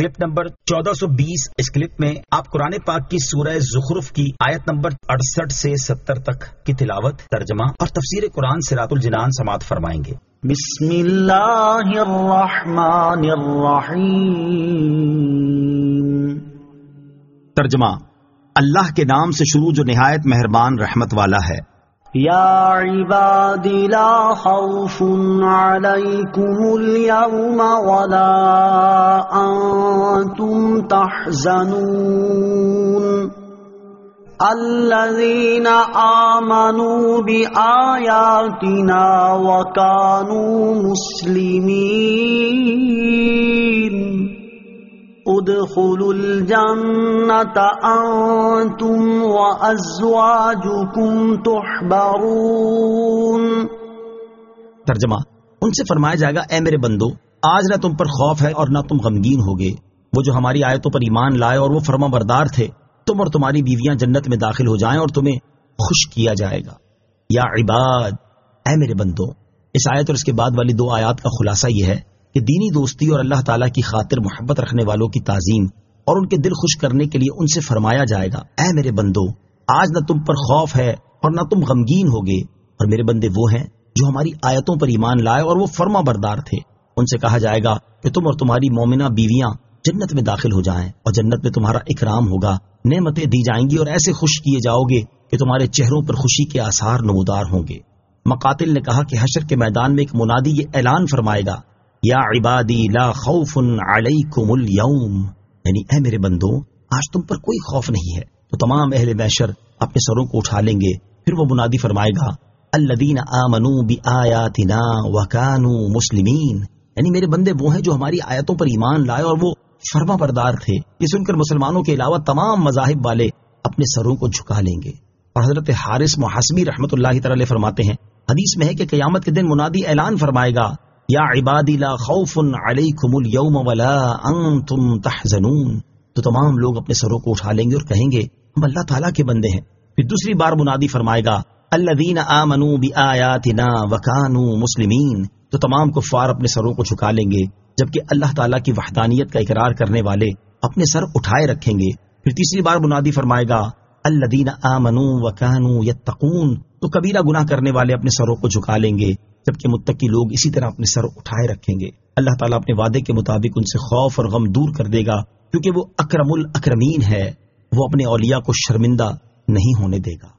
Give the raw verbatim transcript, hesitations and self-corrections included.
Clip number چودہ سو بیس. اس clip میں آپ قرآن پاک کی سورہ زخرف کی آیت نمبر اڑسٹھ سے ستر تک کی تلاوت، ترجمہ اور تفسیر قرآن صراط الجنان سماعت فرمائیں گے. بسم اللہ الرحمن الرحیم. ترجمہ: اللہ کے نام سے شروع جو نہایت مہربان رحمت والا ہے. یا عباد لا خوف علیکم اليوم ولا انتم تحزنون الذین آمنوا بآیاتنا وکانوا مسلمین ادخلوا الجنة انتم وازواجکم تحبرون. ترجمہ: ان سے فرمایا جائے گا، اے میرے بندو، آج نہ تم پر خوف ہے اور نہ تم غمگین ہوگے. وہ جو ہماری آیتوں پر ایمان لائے اور وہ فرما بردار تھے، تم اور تمہاری بیویاں جنت میں داخل ہو جائیں اور تمہیں خوش کیا جائے گا. یا عباد، اے میرے بندو. اس آیت اور اس کے بعد والی دو آیات کا خلاصہ یہ ہے کہ دینی دوستی اور اللہ تعالیٰ کی خاطر محبت رکھنے والوں کی تعظیم اور ان کے دل خوش کرنے کے لیے ان سے فرمایا جائے گا، اے میرے بندو، آج نہ تم پر خوف ہے اور نہ تم غمگین ہوگے. اور میرے بندے وہ ہیں جو ہماری آیتوں پر ایمان لائے اور وہ فرما بردار تھے. ان سے کہا جائے گا کہ تم اور تمہاری مومنہ بیویاں جنت میں داخل ہو جائیں اور جنت میں تمہارا اکرام ہوگا، نعمتیں دی جائیں گی اور ایسے خوش کیے جاؤ گے کہ تمہارے چہروں پر خوشی کے آثار نمودار ہوں گے. مقاتل نے کہا کہ حشر کے میدان میں ایک منادی یہ اعلان فرمائے گا، یا عبادی لا خوف علیکم اليوم، یعنی اے میرے بندو، آج تم پر کوئی خوف نہیں ہے. تو تمام اہل محشر اپنے سروں کو اٹھا لیں گے. پھر وہ منادی فرمائے گا، الذین آمنوا بآیاتنا وکانوا مسلمین، یعنی میرے بندے وہ ہیں جو ہماری آیتوں پر ایمان لائے اور وہ فرما بردار تھے. یہ سن کر مسلمانوں کے علاوہ تمام مذاہب والے اپنے سروں کو جھکا لیں گے. اور حضرت حارث محاسبی رحمۃ اللہ تعالی فرماتے ہیں، حدیث میں ہے کہ قیامت کے دن منادی اعلان فرمائے گا، یا عبادی لا خوف علیکم اليوم ولا انتم تحزنون. تو تمام لوگ اپنے سروں کو اٹھا لیں گے اور کہیں گے ہم اللہ تعالیٰ کے بندے ہیں. پھر دوسری بار منادی فرمائے گا، الذین آمنوا بآیاتنا وکانوا مسلمین. تو تمام کفار اپنے سروں کو جھکا لیں گے، جبکہ اللہ تعالیٰ کی وحدانیت کا اقرار کرنے والے اپنے سر اٹھائے رکھیں گے. پھر تیسری بار منادی فرمائے گا، الذین آمنوا وکانوا یتقون. تو کبیرہ گناہ کرنے والے اپنے سروں کو جھکا لیں گے، جبکہ متقی لوگ اسی طرح اپنے سر اٹھائے رکھیں گے. اللہ تعالیٰ اپنے وعدے کے مطابق ان سے خوف اور غم دور کر دے گا، کیونکہ وہ اکرم الاکرمین ہے. وہ اپنے اولیاء کو شرمندہ نہیں ہونے دے گا.